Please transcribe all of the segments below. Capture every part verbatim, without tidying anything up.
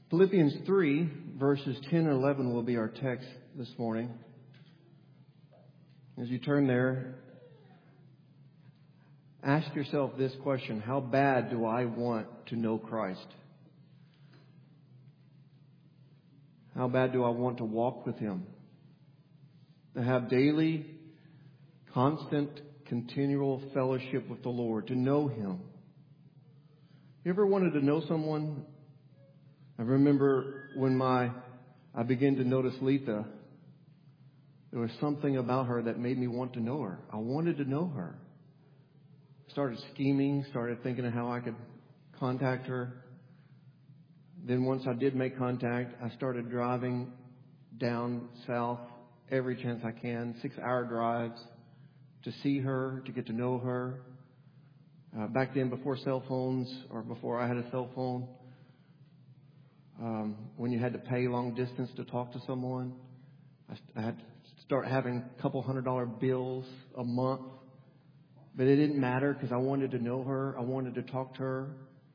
Philippians three, verses ten and eleven will be our text this morning. As you turn there, ask yourself this question: how bad do I want to know Christ? How bad do I want to walk with Him? To have daily, constant, continual fellowship with the Lord, to know Him. You ever wanted to know someone? I remember when my I began to notice Letha, there was something about her that made me want to know her. I wanted to know her. Started scheming, started thinking of how I could contact her. Then once I did make contact, I started driving down south every chance I can, six-hour drives, to see her, to get to know her. Uh, back then, before cell phones, or before I had a cell phone, um, when you had to pay long distance to talk to someone, I, I had to start having a couple hundred dollar bills a month. But it didn't matter because I wanted to know her. I wanted to talk to her.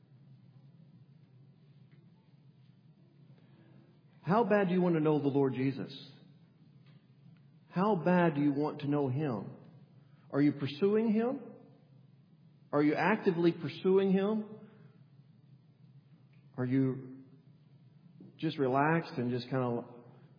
How bad do you want to know the Lord Jesus? How bad do you want to know Him? Are you pursuing Him? Are you actively pursuing Him? Are you just relaxed and just kind of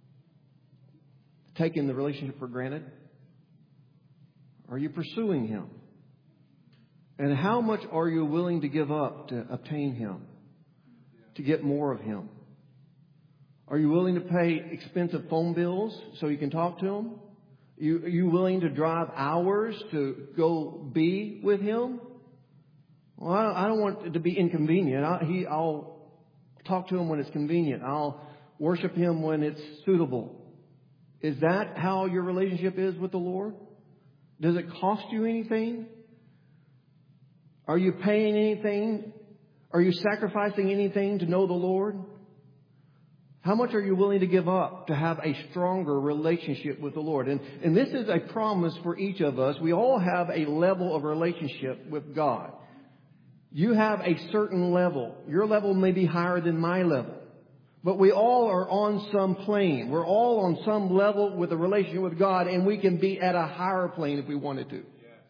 taking the relationship for granted? Are you pursuing Him? And how much are you willing to give up to obtain Him? To get more of Him? Are you willing to pay expensive phone bills so you can talk to Him? You, are you willing to drive hours to go be with Him? Well, I don't, I don't want it to be inconvenient. I, he, I'll talk to Him when it's convenient. I'll worship Him when it's suitable. Is that how your relationship is with the Lord? Does it cost you anything? Are you paying anything? Are you sacrificing anything to know the Lord? How much are you willing to give up to have a stronger relationship with the Lord? And, and this is a promise for each of us. We all have a level of relationship with God. You have a certain level. Your level may be higher than my level. But we all are on some plane. We're all on some level with a relationship with God, and we can be at a higher plane if we wanted to.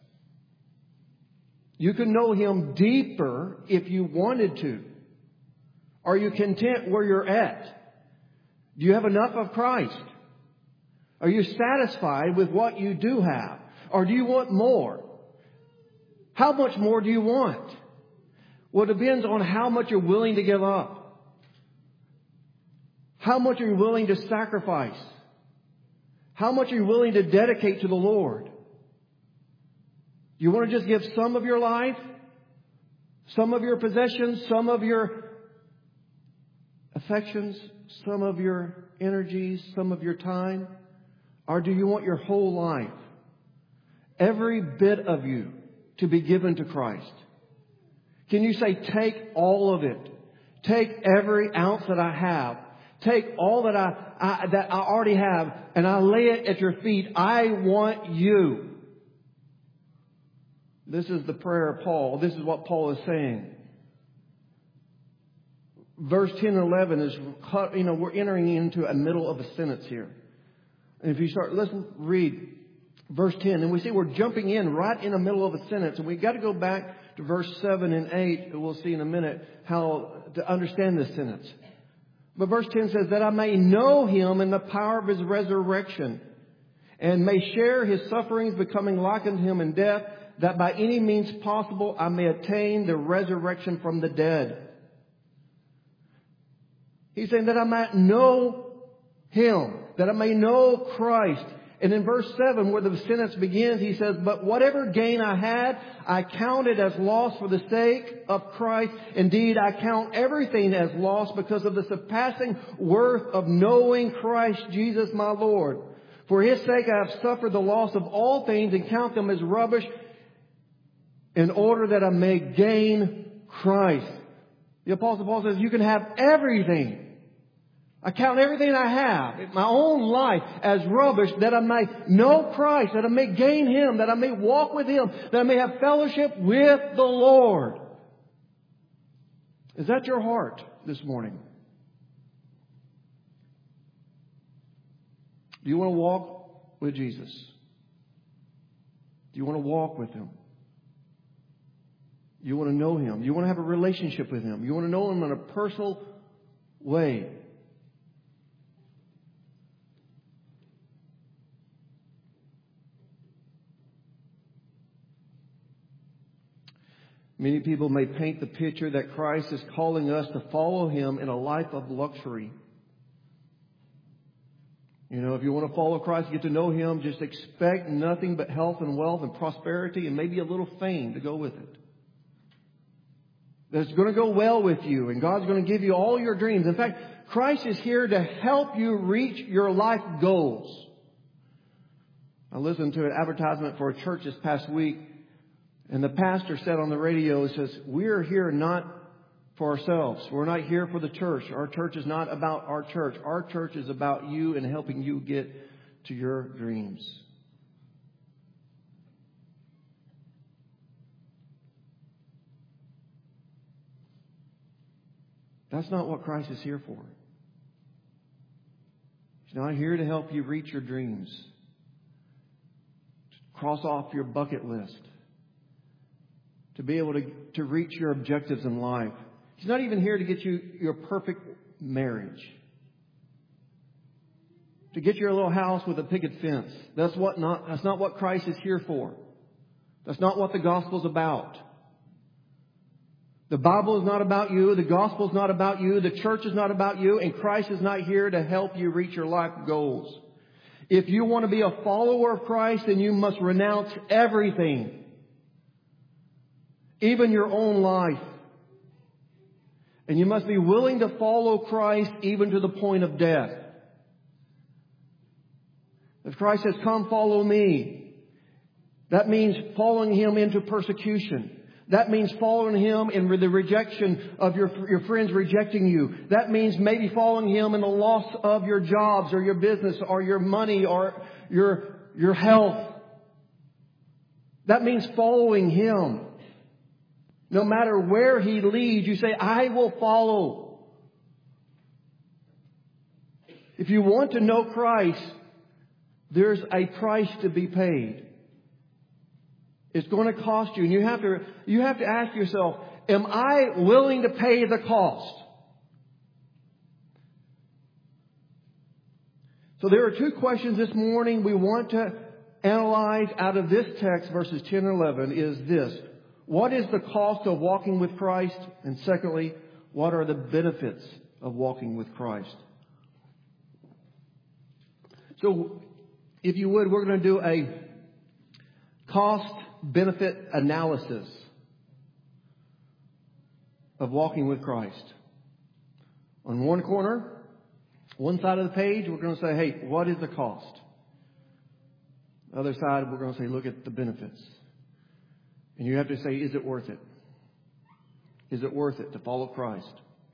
You can know Him deeper if you wanted to. Are you content where you're at? Do you have enough of Christ? Are you satisfied with what you do have? Or do you want more? How much more do you want? Well, it depends on how much you're willing to give up. How much are you willing to sacrifice? How much are you willing to dedicate to the Lord? You want to just give some of your life? Some of your possessions? Some of your affections? Some of your energies? Some of your time? Or do you want your whole life, every bit of you, to be given to Christ? Can you say, take all of it. Take every ounce that I have. Take all that I, I that I already have, and I lay it at your feet. I want you. This is the prayer of Paul. This is what Paul is saying. Verse ten and eleven is, you know, we're entering into a middle of a sentence here. And if you start, let's read verse ten. And we see we're jumping in right in the middle of a sentence. And we've got to go back to verse seven and eight. And we'll see in a minute how to understand this sentence. But verse ten says, that I may know Him in the power of His resurrection, and may share His sufferings, becoming like unto Him in death, that by any means possible I may attain the resurrection from the dead. He's saying that I might know Him, that I may know Christ. And in verse seven, where the sentence begins, he says, but whatever gain I had, I counted as loss for the sake of Christ. Indeed, I count everything as loss because of the surpassing worth of knowing Christ Jesus my Lord. For His sake I have suffered the loss of all things and count them as rubbish, in order that I may gain Christ. The Apostle Paul says, you can have everything. I count everything I have, my own life, as rubbish, that I may know Christ, that I may gain Him, that I may walk with Him, that I may have fellowship with the Lord. Is that your heart this morning? Do you want to walk with Jesus? Do you want to walk with Him? You want to know Him. You want to have a relationship with Him. You want to know Him in a personal way. Many people may paint the picture that Christ is calling us to follow Him in a life of luxury. You know, if you want to follow Christ, get to know Him, just expect nothing but health and wealth and prosperity and maybe a little fame to go with it. That's going to go well with you, and God's going to give you all your dreams. In fact, Christ is here to help you reach your life goals. I listened to an advertisement for a church this past week, and the pastor said on the radio, he says, "We're here not for ourselves. We're not here for the church. Our church is not about our church. Our church is about you and helping you get to your dreams." That's not what Christ is here for. He's not here to help you reach your dreams, to cross off your bucket list, to be able to, to reach your objectives in life. He's not even here to get you your perfect marriage, to get your little house with a picket fence. That's what not. That's not what Christ is here for. That's not what the gospel's about. The Bible is not about you. The gospel is not about you. The church is not about you. And Christ is not here to help you reach your life goals. If you want to be a follower of Christ, then you must renounce everything, even your own life. And you must be willing to follow Christ even to the point of death. If Christ says, "Come follow me," that means following Him into persecution. That means following Him in the rejection of your, your friends rejecting you. That means maybe following Him in the loss of your jobs or your business or your money or your, your health. That means following Him. No matter where He leads, you say, "I will follow." If you want to know Christ, there's a price to be paid. It's going to cost you. And you have to, you have to ask yourself, am I willing to pay the cost? So there are two questions this morning we want to analyze out of this text, verses ten and eleven, is this. What is the cost of walking with Christ? And secondly, what are the benefits of walking with Christ? So, if you would, we're going to do a cost-benefit analysis of walking with Christ. On one corner, one side of the page, we're going to say, hey, what is the cost? The other side, we're going to say, look at the benefits. And you have to say, is it worth it? Is it worth it to follow Christ?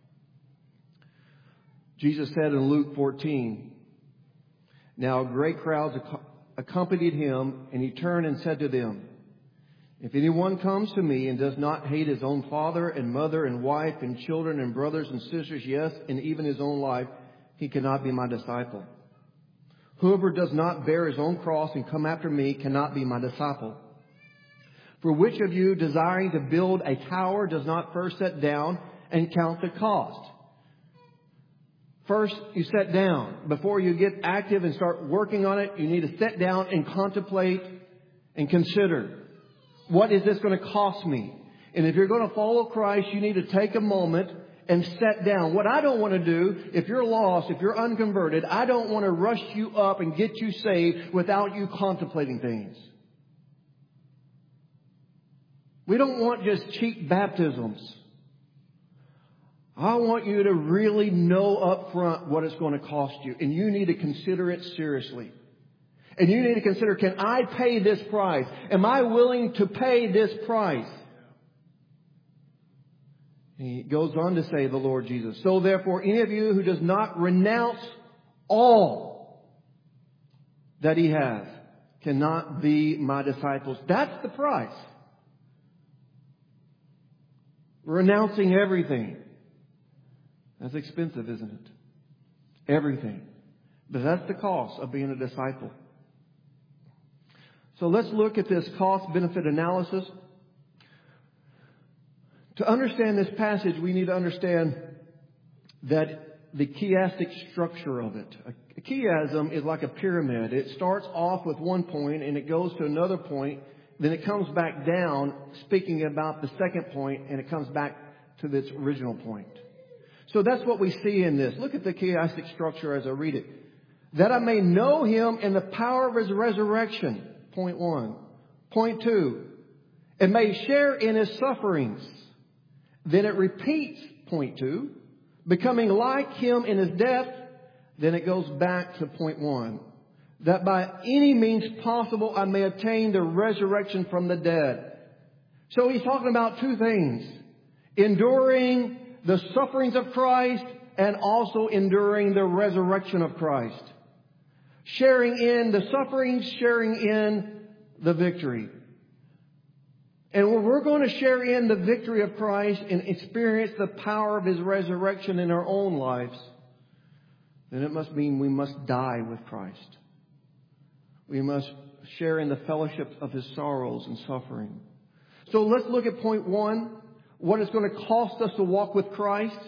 Jesus said in Luke fourteen, now great crowds accompanied Him, and He turned and said to them, if anyone comes to me and does not hate his own father and mother and wife and children and brothers and sisters, yes, and even his own life, he cannot be my disciple. Whoever does not bear his own cross and come after me cannot be my disciple. For which of you, desiring to build a tower, does not first sit down and count the cost? First, you sit down. Before you get active and start working on it, you need to sit down and contemplate and consider, what is this going to cost me? And if you're going to follow Christ, you need to take a moment and sit down. What I don't want to do, if you're lost, if you're unconverted, I don't want to rush you up and get you saved without you contemplating things. We don't want just cheap baptisms. I want you to really know up front what it's going to cost you. And you need to consider it seriously. And you need to consider, can I pay this price? Am I willing to pay this price? He goes on to say, the Lord Jesus, so therefore any of you who does not renounce all that he has cannot be my disciples. That's the price. Renouncing everything. That's expensive, isn't it? Everything. But that's the cost of being a disciple. So let's look at this cost-benefit analysis. To understand this passage, we need to understand that the chiastic structure of it. A chiasm is like a pyramid. It starts off with one point and it goes to another point. Then it comes back down, speaking about the second point, and it comes back to its original point. So that's what we see in this. Look at the chiastic structure as I read it. That I may know Him in the power of His resurrection. Point one. Point two. And may share in His sufferings. Then it repeats, point two, becoming like Him in His death. Then it goes back to point one. That by any means possible I may attain the resurrection from the dead. So he's talking about two things. Enduring the sufferings of Christ and also enduring the resurrection of Christ. Sharing in the sufferings, sharing in the victory. And when we're going to share in the victory of Christ and experience the power of His resurrection in our own lives, then it must mean we must die with Christ. We must share in the fellowship of His sorrows and suffering. So let's look at point one. What it's going to cost us to walk with Christ.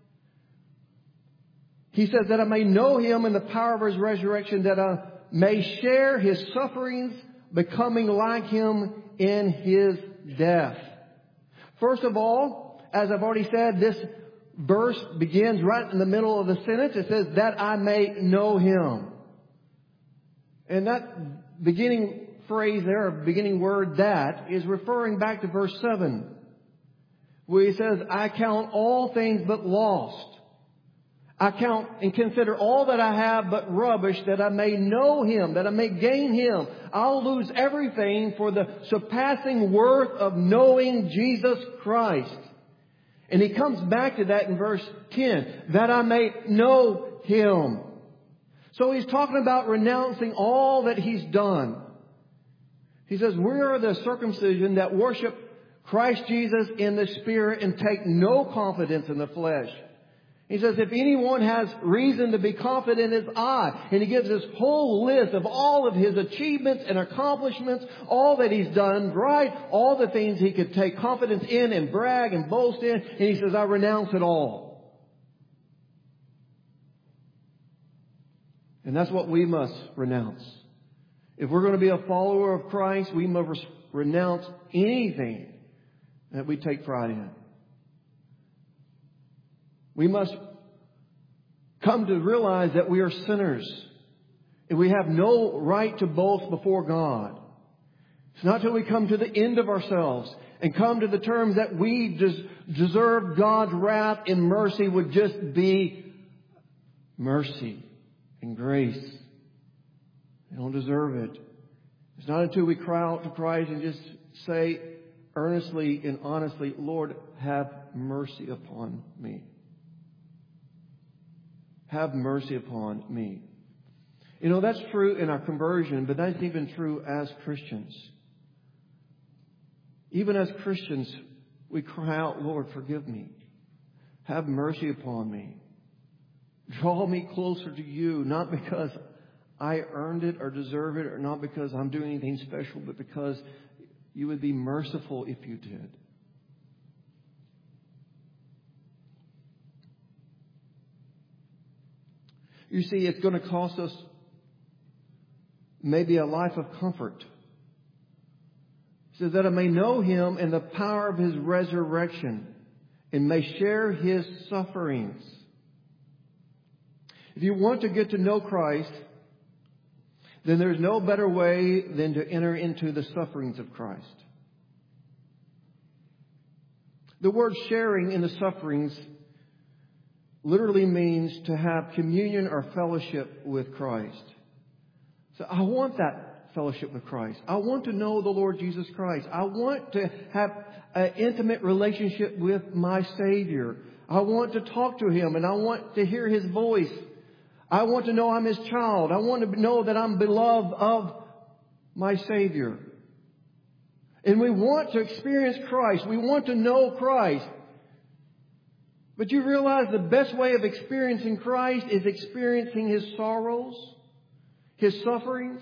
He says that I may know Him in the power of His resurrection, that I may share His sufferings, becoming like Him in His death. First of all, as I've already said, this verse begins right in the middle of the sentence. It says, that I may know Him. And that beginning phrase there, or beginning word, that, is referring back to verse seven, where he says, I count all things but lost. I count and consider all that I have but rubbish, that I may know Him, that I may gain Him. I'll lose everything for the surpassing worth of knowing Jesus Christ. And he comes back to that in verse ten, that I may know Him. So he's talking about renouncing all that he's done. He says, we are the circumcision that worship Christ Jesus in the Spirit and take no confidence in the flesh. He says, if anyone has reason to be confident, it's I. And he gives this whole list of all of his achievements and accomplishments, all that he's done right, all the things he could take confidence in and brag and boast in. And he says, I renounce it all. And that's what we must renounce. If we're going to be a follower of Christ, we must renounce anything that we take pride in. We must come to realize that we are sinners and we have no right to boast before God. It's not till we come to the end of ourselves and come to the terms that we des- deserve God's wrath and mercy would just be mercy and grace. We don't deserve it. It's not until we cry out to Christ and just say earnestly and honestly, Lord, have mercy upon me. Have mercy upon me. You know, that's true in our conversion, but that's even true as Christians. Even as Christians, we cry out, Lord, forgive me. Have mercy upon me. Draw me closer to You, not because I earned it or deserve it, or not because I'm doing anything special, but because You would be merciful if You did. You see, it's going to cost us maybe a life of comfort. It says that I may know Him in the power of His resurrection and may share His sufferings. If you want to get to know Christ, then there's no better way than to enter into the sufferings of Christ. The word sharing in the sufferings literally means to have communion or fellowship with Christ. So I want that fellowship with Christ. I want to know the Lord Jesus Christ. I want to have an intimate relationship with my Savior. I want to talk to Him and I want to hear His voice. I want to know I'm His child. I want to know that I'm beloved of my Savior. And we want to experience Christ. We want to know Christ. But you realize the best way of experiencing Christ is experiencing His sorrows, His sufferings.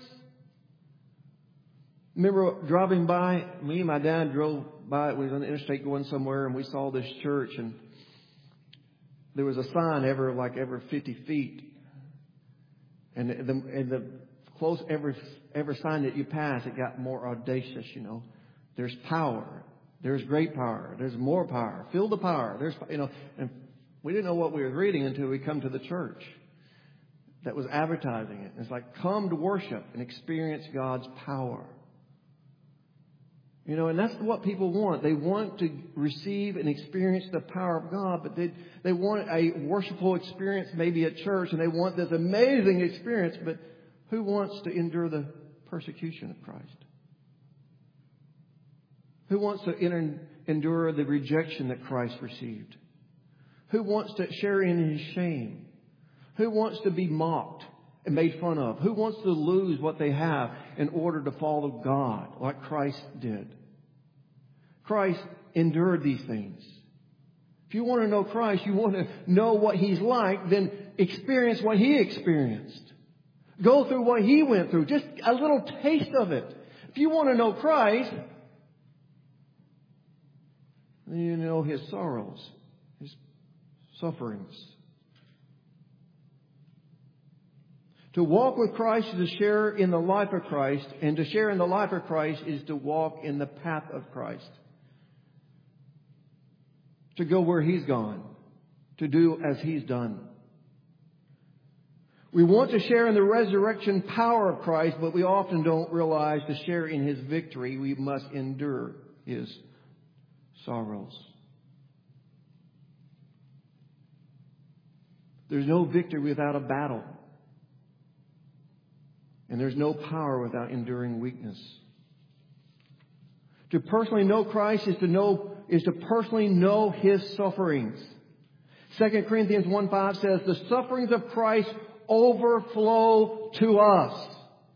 Remember driving by, me and my dad drove by, we was on the interstate going somewhere, and we saw this church, and there was a sign every, like every fifty feet. And the, and the close, every, every sign that you pass, it got more audacious, you know. There's power. There's great power. There's more power. Feel the power. There's, you know, and we didn't know what we were reading until we come to the church that was advertising it. It's like, come to worship and experience God's power. You know, and that's what people want. They want to receive and experience the power of God, but they they want a worshipful experience maybe at church, and they want this amazing experience, but who wants to endure the persecution of Christ? Who wants to enter, endure the rejection that Christ received? Who wants to share in His shame? Who wants to be mocked and made fun of? Who wants to lose what they have in order to follow God like Christ did? Christ endured these things. If you want to know Christ, you want to know what He's like, then experience what He experienced. Go through what He went through. Just a little taste of it. If you want to know Christ, then you know His sorrows, His sufferings. To walk with Christ is to share in the life of Christ, and to share in the life of Christ is to walk in the path of Christ. To go where He's gone, to do as He's done. We want to share in the resurrection power of Christ, but we often don't realize to share in His victory, we must endure His sorrows. There's no victory without a battle. And there's no power without enduring weakness. To personally know Christ is to know is to personally know His sufferings. Second Corinthians one five says, the sufferings of Christ overflow to us.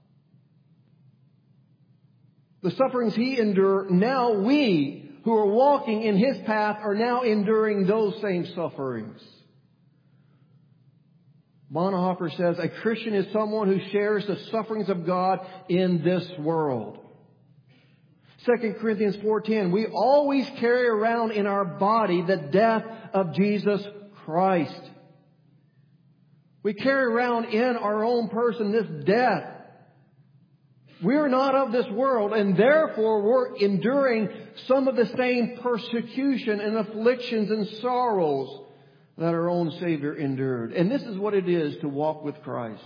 The sufferings He endured, now we who are walking in His path are now enduring those same sufferings. Bonhoeffer says, a Christian is someone who shares the sufferings of God in this world. Second Corinthians four ten, we always carry around in our body the death of Jesus Christ. We carry around in our own person this death. We're not of this world, and therefore we're enduring some of the same persecution and afflictions and sorrows that our own Savior endured. And this is what it is to walk with Christ.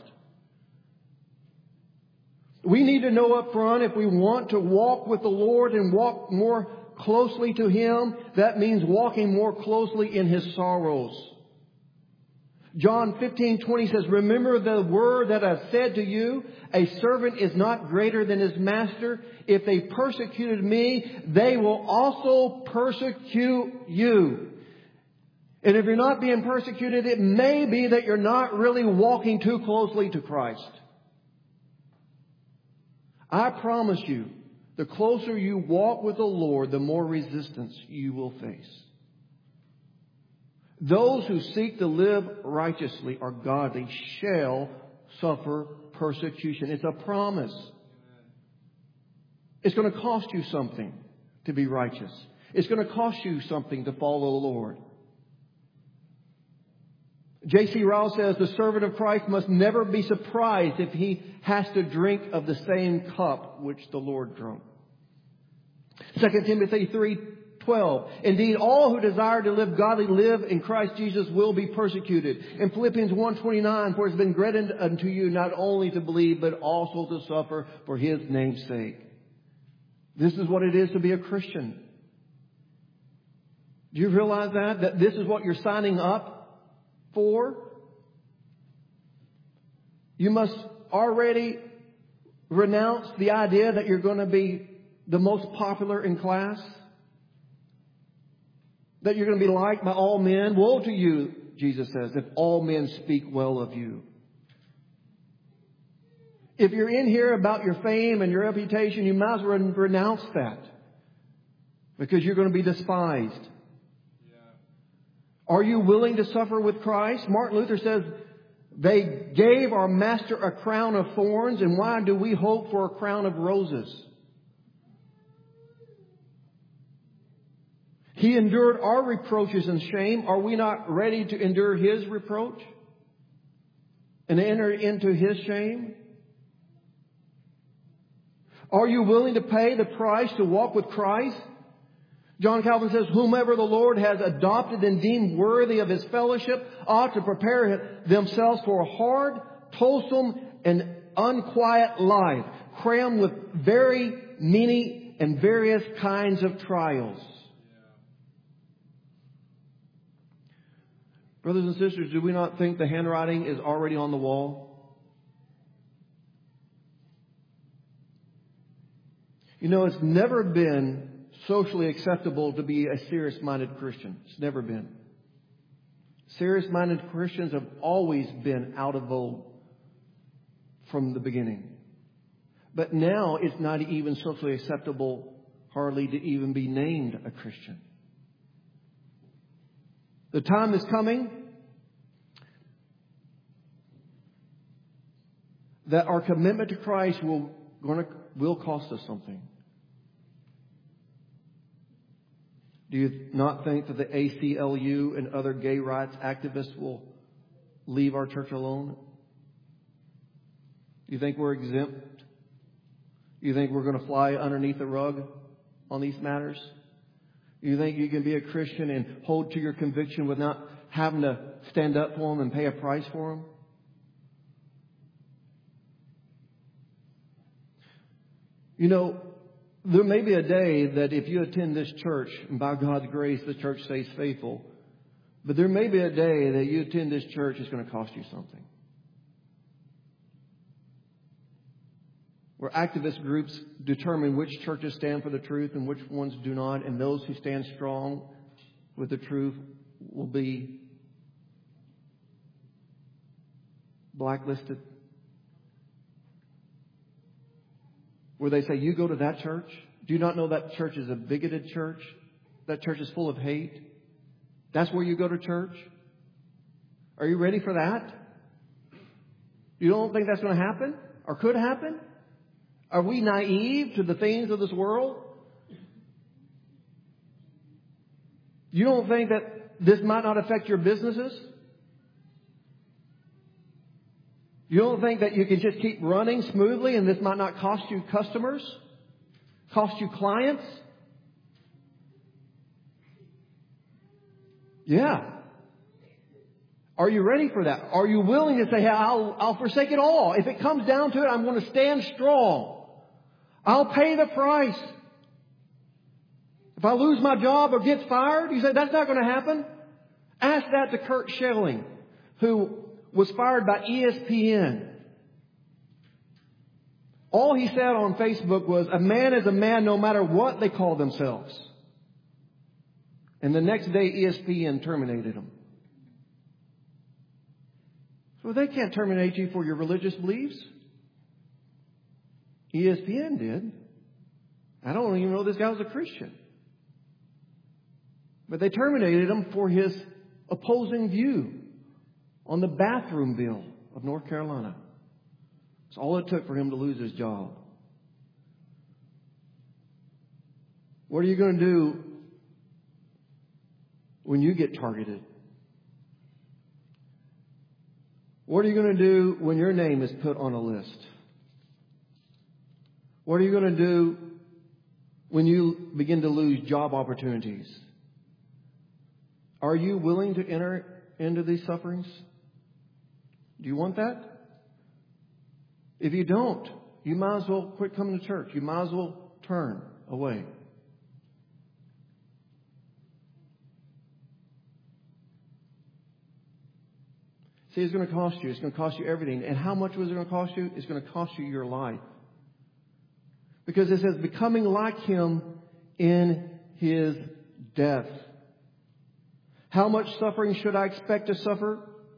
We need to know up front, if we want to walk with the Lord and walk more closely to Him, that means walking more closely in His sorrows. John fifteen twenty says, remember the word that I've said to you, a servant is not greater than his master. If they persecuted me, they will also persecute you. And if you're not being persecuted, it may be that you're not really walking too closely to Christ. I promise you, the closer you walk with the Lord, the more resistance you will face. Those who seek to live righteously or godly shall suffer persecution. It's a promise. It's going to cost you something to be righteous. It's going to cost you something to follow the Lord. J C Ryle says the servant of Christ must never be surprised if he has to drink of the same cup which the Lord drank. Second Timothy three twelve. Indeed, all who desire to live godly live in Christ Jesus will be persecuted. In Philippians one twenty-nine, for it has been granted unto you not only to believe, but also to suffer for His name's sake. This is what it is to be a Christian. Do you realize that? That this is what you're signing up for? You must already renounce the idea that you're going to be the most popular in class. That you're going to be liked by all men. Woe to you, Jesus says, if all men speak well of you. If you're in here about your fame and your reputation, you might as well renounce that. Because you're going to be despised. Are you willing to suffer with Christ? Martin Luther says, they gave our Master a crown of thorns, and why do we hope for a crown of roses? He endured our reproaches and shame. Are we not ready to endure His reproach and enter into His shame? Are you willing to pay the price to walk with Christ? John Calvin says, whomever the Lord has adopted and deemed worthy of His fellowship ought to prepare themselves for a hard, toilsome, and unquiet life, crammed with very many and various kinds of trials. Brothers and sisters, do we not think the handwriting is already on the wall? You know, it's never been socially acceptable to be a serious-minded Christian. It's never been. Serious-minded Christians have always been out of vogue from the beginning. But now it's not even socially acceptable hardly to even be named a Christian. The time is coming that our commitment to Christ will, gonna, will cost us something. Do you not think that the A C L U and other gay rights activists will leave our church alone? Do you think we're exempt? Do you think we're going to fly underneath the rug on these matters? You think you can be a Christian and hold to your conviction without having to stand up for them and pay a price for them? You know, there may be a day that if you attend this church, and by God's grace, the church stays faithful, but there may be a day that you attend this church, it's going to cost you something. Where activist groups determine which churches stand for the truth and which ones do not, and those who stand strong with the truth will be blacklisted. Where they say, you go to that church? Do you not know that church is a bigoted church? That church is full of hate? That's where you go to church? Are you ready for that? You don't think that's going to happen? Or could happen? Are we naive to the things of this world? You don't think that this might not affect your businesses? You don't think that you can just keep running smoothly and this might not cost you customers? Cost you clients? Yeah. Are you ready for that? Are you willing to say, hey, I'll, I'll forsake it all. If it comes down to it, I'm going to stand strong. I'll pay the price. If I lose my job or get fired, you say, that's not going to happen. Ask that to Kurt Schelling, who was fired by E S P N. All he said on Facebook was, a man is a man no matter what they call themselves. And the next day, E S P N terminated him. So they can't terminate you for your religious beliefs. E S P N did. I don't even know this guy was a Christian. But they terminated him for his opposing view on the bathroom bill of North Carolina. It's all it took for him to lose his job. What are you going to do when you get targeted? What are you going to do when your name is put on a list? What are you going to do when you begin to lose job opportunities? Are you willing to enter into these sufferings? Do you want that? If you don't, you might as well quit coming to church. You might as well turn away. See, it's going to cost you. It's going to cost you everything. And how much was it going to cost you? It's going to cost you your life. Because it says, becoming like Him in His death. How much suffering should I expect to suffer?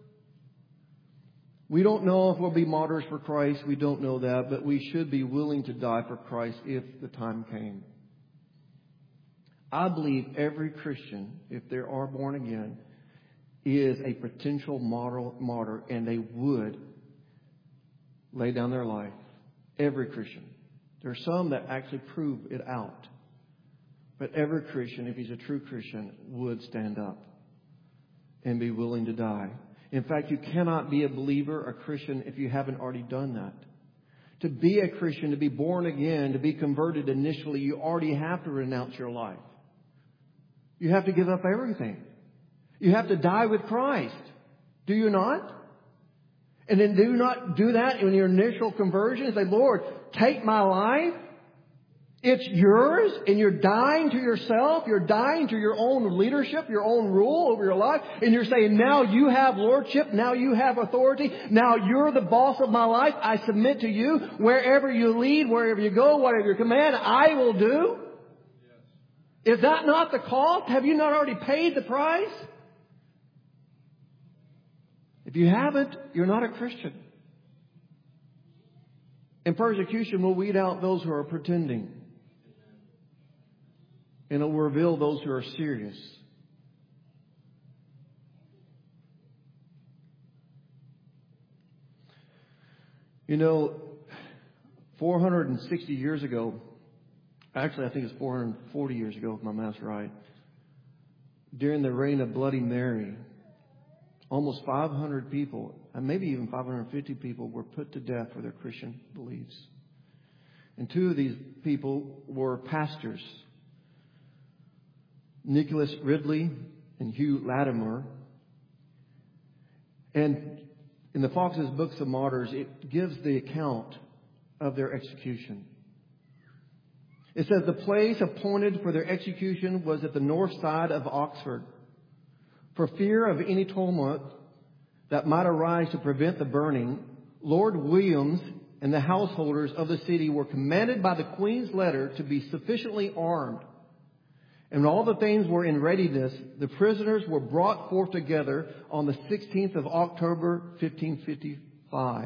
We don't know if we'll be martyrs for Christ. We don't know that. But we should be willing to die for Christ if the time came. I believe every Christian, if they are born again, is a potential martyr, martyr, and they would lay down their life. Every Christian. There are some that actually prove it out. But every Christian, if he's a true Christian, would stand up and be willing to die. In fact, you cannot be a believer, a Christian, if you haven't already done that. To be a Christian, to be born again, to be converted initially, you already have to renounce your life. You have to give up everything. You have to die with Christ. Do you not? And then do not do that in your initial conversion. Say, Lord, take my life. It's yours, and you're dying to yourself. You're dying to your own leadership, your own rule over your life. And you're saying, now you have lordship. Now you have authority. Now you're the boss of my life. I submit to you. Wherever you lead, wherever you go, whatever you command, I will do. Is that not the cost? Have you not already paid the price? If you haven't, you're not a Christian. And persecution will weed out those who are pretending. And it will reveal those who are serious. You know, four hundred sixty years ago, actually I think it's four hundred forty years ago if my math's right, during the reign of Bloody Mary, almost five hundred people, and maybe even five hundred fifty people, were put to death for their Christian beliefs. And two of these people were pastors, Nicholas Ridley and Hugh Latimer. And in the Fox's Books of Martyrs, it gives the account of their execution. It says the place appointed for their execution was at the north side of Oxford. For fear of any tumult that might arise to prevent the burning, Lord Williams and the householders of the city were commanded by the Queen's letter to be sufficiently armed. And when all the things were in readiness, the prisoners were brought forth together on the sixteenth of October, fifteen fifty-five.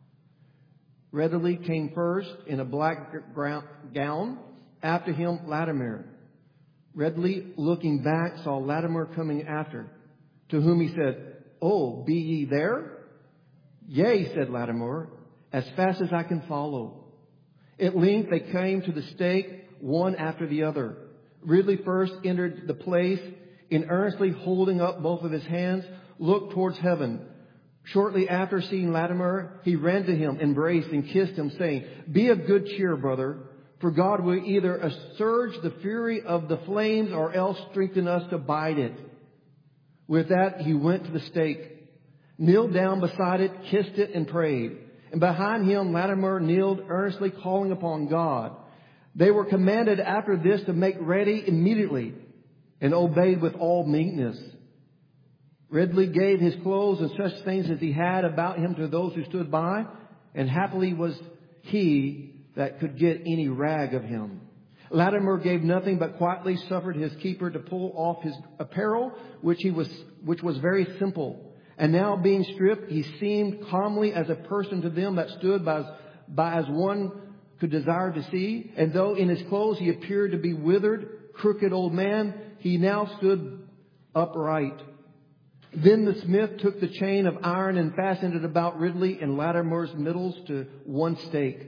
Ridley came first in a black gown, after him Latimer. Ridley, looking back, saw Latimer coming after, to whom he said, "Oh, be ye there?" "Yea," said Latimer, "as fast as I can follow." At length they came to the stake, one after the other. Ridley first entered the place, and earnestly holding up both of his hands, looked towards heaven. Shortly after seeing Latimer, he ran to him, embraced and kissed him, saying, "Be of good cheer, brother, for God will either assuage the fury of the flames or else strengthen us to bide it." With that, he went to the stake, kneeled down beside it, kissed it, and prayed. And behind him, Latimer kneeled, earnestly calling upon God. They were commanded after this to make ready immediately, and obeyed with all meekness. Ridley gave his clothes and such things as he had about him to those who stood by, and happily was he that could get any rag of him. Latimer gave nothing, but quietly suffered his keeper to pull off his apparel, which he was, which was very simple. And now being stripped, he seemed calmly as a person to them that stood by, by as one could desire to see. And though in his clothes he appeared to be withered, crooked old man, he now stood upright. Then the smith took the chain of iron and fastened it about Ridley and Latimer's middles to one stake.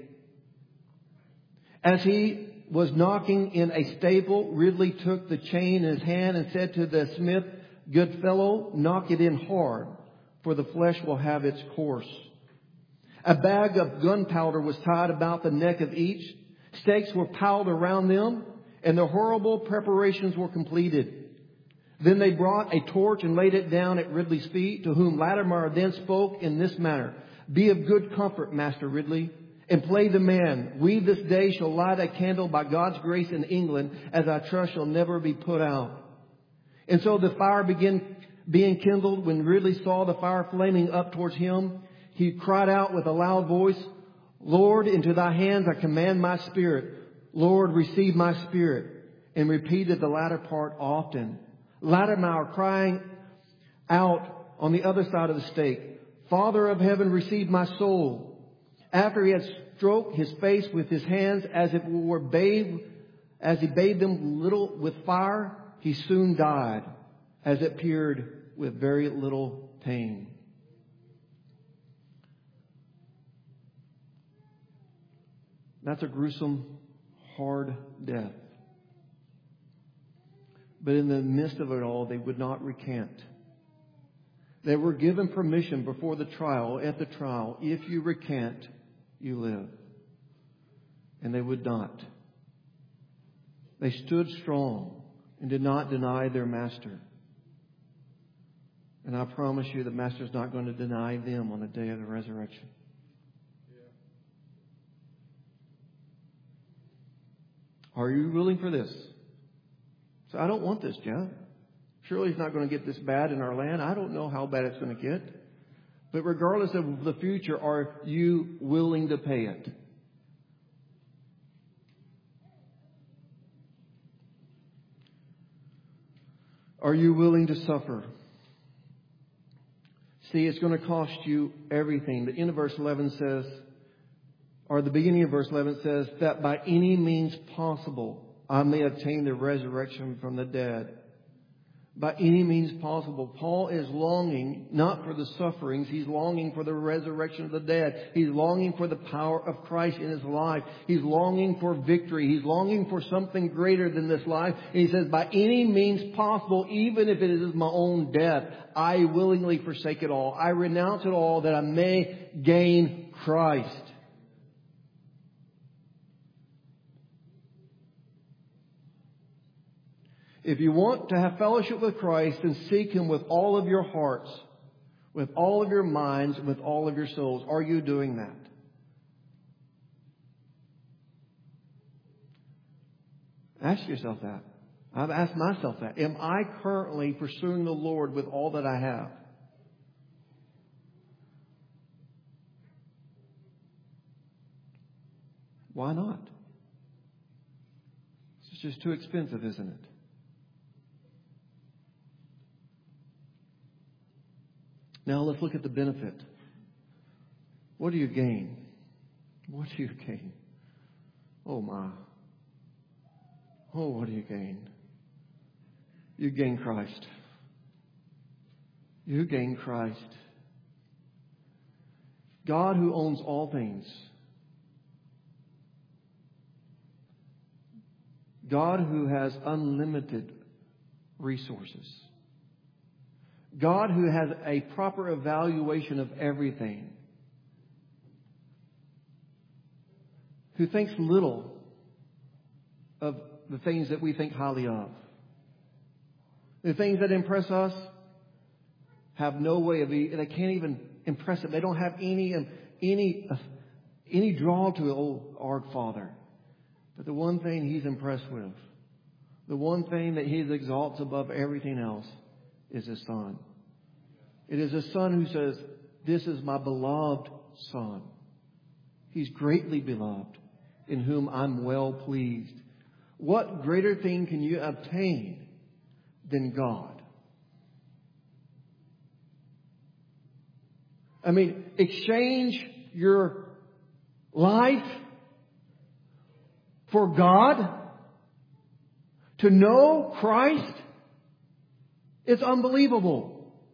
As he was knocking in a stable, Ridley took the chain in his hand and said to the smith, "Good fellow, knock it in hard, for the flesh will have its course." A bag of gunpowder was tied about the neck of each. Stakes were piled around them, and the horrible preparations were completed. Then they brought a torch and laid it down at Ridley's feet, to whom Latimer then spoke in this manner: "Be of good comfort, Master Ridley, and play the man. We this day shall light a candle by God's grace in England, as I trust shall never be put out." And so the fire began being kindled. When Ridley saw the fire flaming up towards him, he cried out with a loud voice, "Lord, into thy hands I commend my spirit. Lord, receive my spirit," and repeated the latter part often. Latimer crying out on the other side of the stake, "Father of heaven, receive my soul." After he had stroked his face with his hands as it were bathed, as he bathed them little with fire, he soon died, as it appeared with very little pain. That's a gruesome, hard death. But in the midst of it all, they would not recant. They were given permission before the trial, at the trial, if you recant, you live. And they would not. They stood strong and did not deny their master. And I promise you the master's not going to deny them on the day of the resurrection. Are you willing for this? So I don't want this, Jeff. Surely it's not going to get this bad in our land. I don't know how bad it's going to get. But regardless of the future, are you willing to pay it? Are you willing to suffer? See, it's going to cost you everything. The end of verse eleven says, or the beginning of verse eleven says, that by any means possible I may obtain the resurrection from the dead. By any means possible. Paul is longing not for the sufferings. He's longing for the resurrection of the dead. He's longing for the power of Christ in his life. He's longing for victory. He's longing for something greater than this life. And he says, by any means possible, even if it is my own death, I willingly forsake it all. I renounce it all that I may gain Christ. If you want to have fellowship with Christ, then seek Him with all of your hearts, with all of your minds, with all of your souls. Are you doing that? Ask yourself that. I've asked myself that. Am I currently pursuing the Lord with all that I have? Why not? It's just too expensive, isn't it? Now let's look at the benefit. What do you gain? What do you gain? Oh my. Oh, what do you gain? You gain Christ. You gain Christ. God who owns all things. God who has unlimited resources. God who has a proper evaluation of everything. Who thinks little of the things that we think highly of. The things that impress us have no way of, they can't even impress it. They don't have any, any, any draw to old our Father. But the one thing He's impressed with, the one thing that He exalts above everything else, is His Son. It is His Son who says, this is my beloved Son. He's greatly beloved, in whom I'm well pleased. What greater thing can you obtain than God? I mean, exchange your life for God? To know Christ? It's unbelievable.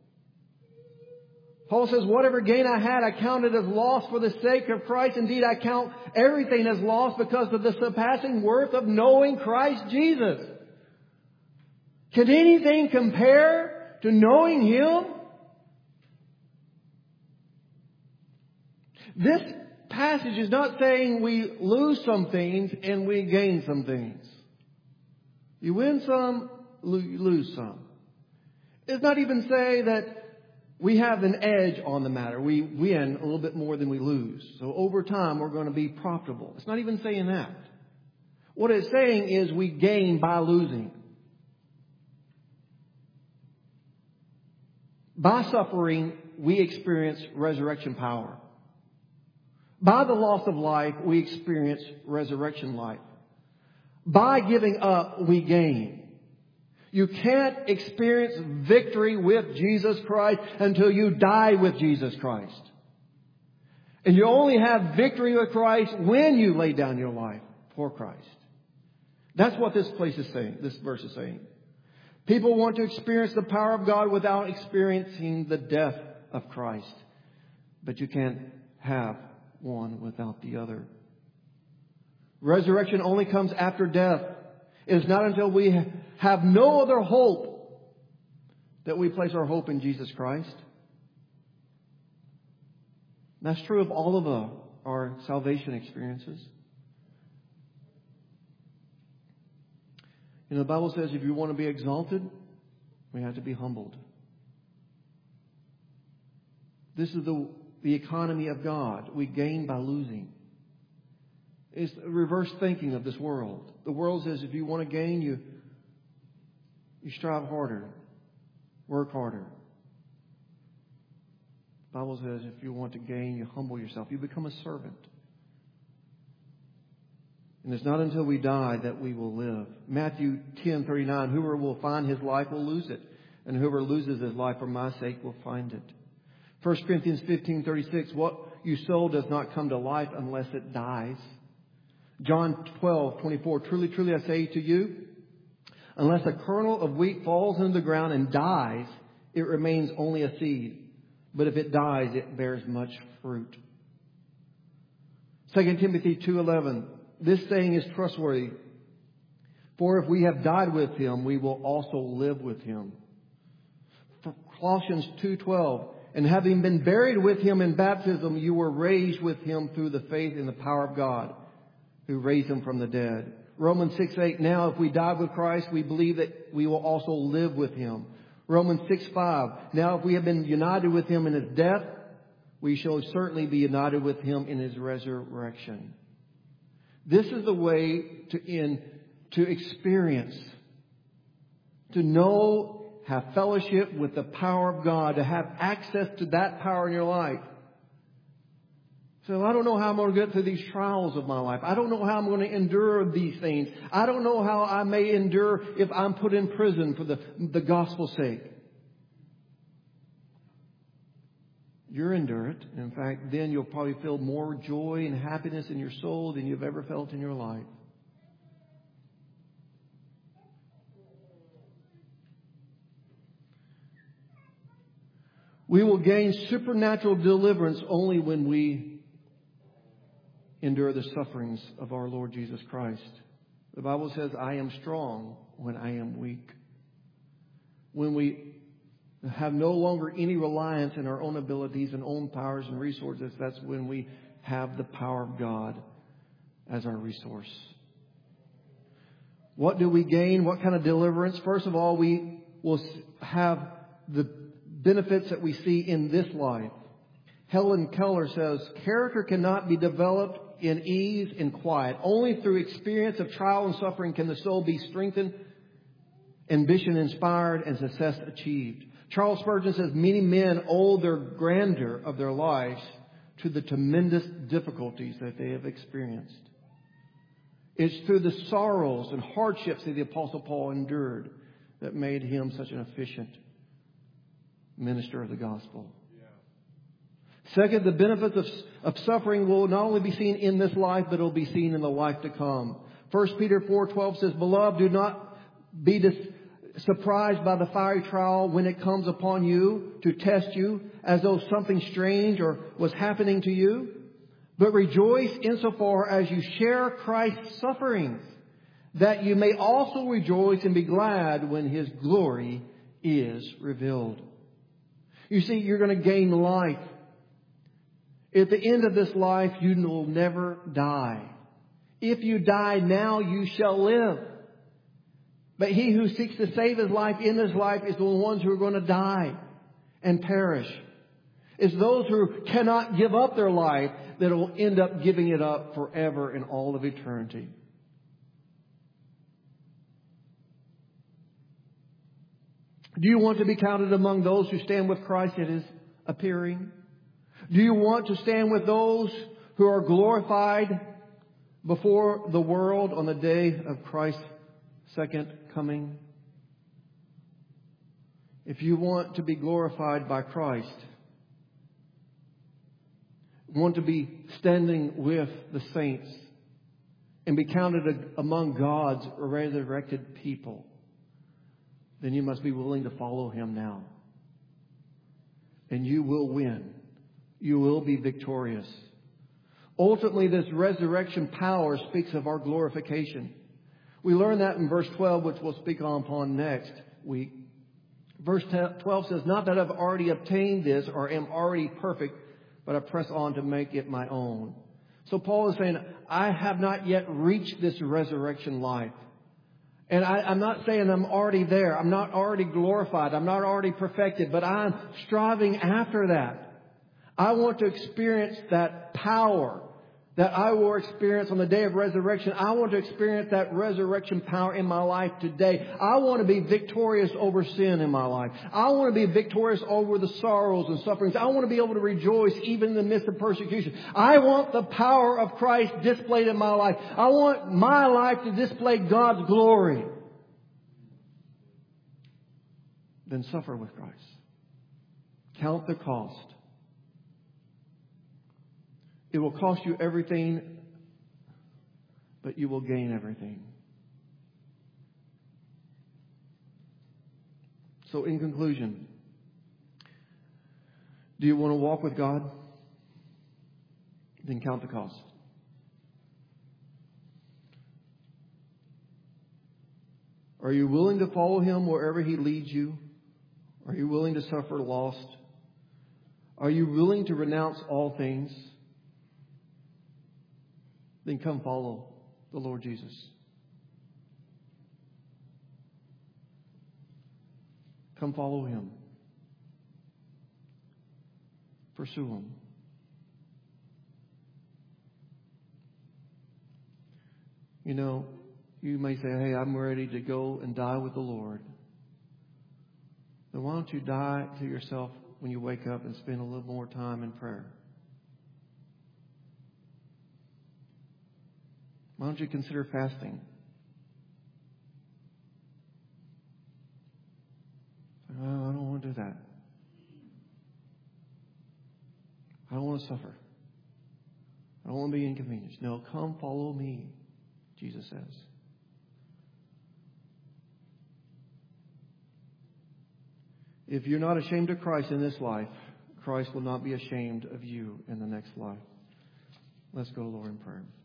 Paul says, whatever gain I had, I counted as loss for the sake of Christ. Indeed, I count everything as loss because of the surpassing worth of knowing Christ Jesus. Can anything compare to knowing Him? This passage is not saying we lose some things and we gain some things. You win some, you lose some. It's not even say that we have an edge on the matter. We win a little bit more than we lose. So over time, we're going to be profitable. It's not even saying that. What it's saying is we gain by losing. By suffering, we experience resurrection power. By the loss of life, we experience resurrection life. By giving up, we gain. You can't experience victory with Jesus Christ until you die with Jesus Christ. And you only have victory with Christ when you lay down your life for Christ. That's what this place is saying, this verse is saying. People want to experience the power of God without experiencing the death of Christ. But you can't have one without the other. Resurrection only comes after death. It is not until we have no other hope that we place our hope in Jesus Christ. That's true of all of our, our salvation experiences. You know, the Bible says if you want to be exalted, we have to be humbled. This is the, the economy of God. We gain by losing. It's reverse thinking of this world. The world says if you want to gain, you, you strive harder, work harder. The Bible says if you want to gain, you humble yourself. You become a servant. And it's not until we die that we will live. Matthew ten thirty-nine, whoever will find his life will lose it. And whoever loses his life for my sake will find it. First Corinthians fifteen thirty-six, what you sow does not come to life unless it dies. John twelve twenty-four, truly, truly I say to you, unless a kernel of wheat falls into the ground and dies, it remains only a seed. But if it dies, it bears much fruit. Second Timothy two eleven, this saying is trustworthy. For if we have died with him, we will also live with him. Colossians two twelve, and having been buried with him in baptism, you were raised with him through the faith in the power of God, who raised him from the dead. Romans six eight, now if we die with Christ, we believe that we will also live with him. Romans six five, now if we have been united with him in his death, we shall certainly be united with him in his resurrection. This is the way to in to experience, to know, have fellowship with the power of God, to have access to that power in your life. So I don't know how I'm going to get through these trials of my life. I don't know how I'm going to endure these things. I don't know how I may endure if I'm put in prison for the, the gospel's sake. You're endurant. In fact, then you'll probably feel more joy and happiness in your soul than you've ever felt in your life. We will gain supernatural deliverance only when we endure the sufferings of our Lord Jesus Christ. The Bible says, I am strong when I am weak. When we have no longer any reliance in our own abilities and own powers and resources, that's when we have the power of God as our resource. What do we gain? What kind of deliverance? First of all, we will have the benefits that we see in this life. Helen Keller says, character cannot be developed in ease and quiet. Only through experience of trial and suffering can the soul be strengthened, ambition inspired, and success achieved. Charles Spurgeon says, many men owe their grandeur of their lives to the tremendous difficulties that they have experienced. It's through the sorrows and hardships that the Apostle Paul endured that made him such an efficient minister of the gospel. Yeah. Second, the benefits of, of suffering will not only be seen in this life, but it will be seen in the life to come. First Peter four twelve says, beloved, do not be dis- surprised by the fiery trial when it comes upon you to test you as though something strange or was happening to you. But rejoice insofar as you share Christ's sufferings, that you may also rejoice and be glad when his glory is revealed. You see, you're going to gain life. At the end of this life, you will never die. If you die now, you shall live. But he who seeks to save his life in this life is the ones who are going to die and perish. It's those who cannot give up their life that will end up giving it up forever in all of eternity. Do you want to be counted among those who stand with Christ at his appearing? Do you want to stand with those who are glorified before the world on the day of Christ's second coming? If you want to be glorified by Christ, want to be standing with the saints and be counted among God's resurrected people, then you must be willing to follow Him now. And you will win. You will be victorious. Ultimately, this resurrection power speaks of our glorification. We learn that in verse twelve, which we'll speak on upon next week. Verse twelve says, not that I've already obtained this or am already perfect, but I press on to make it my own. So Paul is saying, I have not yet reached this resurrection life. And I, I'm not saying I'm already there. I'm not already glorified. I'm not already perfected, but I'm striving after that. I want to experience that power that I will experience on the day of resurrection. I want to experience that resurrection power in my life today. I want to be victorious over sin in my life. I want to be victorious over the sorrows and sufferings. I want to be able to rejoice even in the midst of persecution. I want the power of Christ displayed in my life. I want my life to display God's glory. Then suffer with Christ. Count the cost. It will cost you everything, but you will gain everything. So in conclusion, do you want to walk with God? Then count the cost. Are you willing to follow Him wherever He leads you? Are you willing to suffer loss? Are you willing to renounce all things? Then come follow the Lord Jesus. Come follow Him. Pursue Him. You know, you may say, hey, I'm ready to go and die with the Lord. Then why don't you die to yourself when you wake up and spend a little more time in prayer? Why don't you consider fasting? Oh, I don't want to do that. I don't want to suffer. I don't want to be inconvenienced. No, come follow me, Jesus says. If you're not ashamed of Christ in this life, Christ will not be ashamed of you in the next life. Let's go to the Lord in prayer.